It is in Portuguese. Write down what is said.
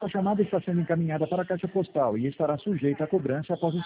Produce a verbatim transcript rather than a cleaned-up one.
A chamada está sendo encaminhada para a caixa postal e estará sujeita a cobrança após o